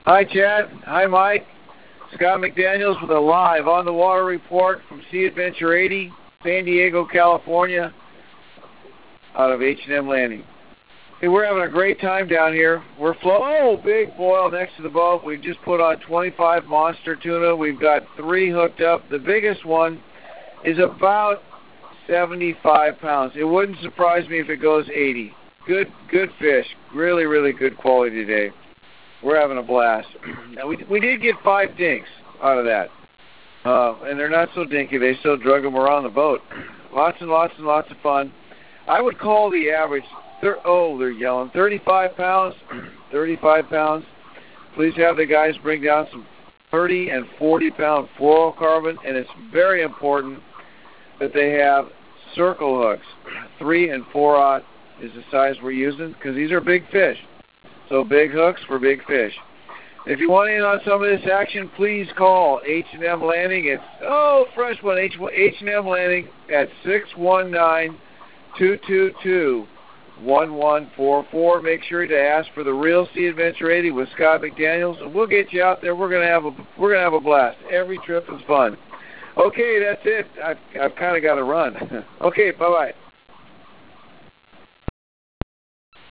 Hi, Chad. Hi, Mike. Scott McDaniels with a live on the water report from Sea Adventure 80, San Diego, California, out of H&M Landing. Hey, we're having a great time down here. We're big boil next to the boat. We've just put on 25 monster tuna. We've got 3 hooked up. The biggest one is about 75 pounds. It wouldn't surprise me if it goes 80. Good fish. Really, really good quality today. We're having a blast. Now, we did get 5 dinks out of that. And they're not so dinky. They still drug them around the boat. Lots and lots and lots of fun. I would call the average, they're yelling, 35 pounds. 35 pounds. Please have the guys bring down some 30 and 40-pound fluorocarbon, and it's very important that they have circle hooks. 3 and 4/0 is the size we're using because these are big fish. So big hooks for big fish. If you want in on some of this action, please call H&M Landing. It's, fresh one, H&M Landing at 619-222-1144. Make sure to ask for the real Sea Adventure 80 with Scott McDaniels, and we'll get you out there. We're gonna have a blast. Every trip is fun. Okay, that's it. I've kind of got to run. Okay, bye-bye.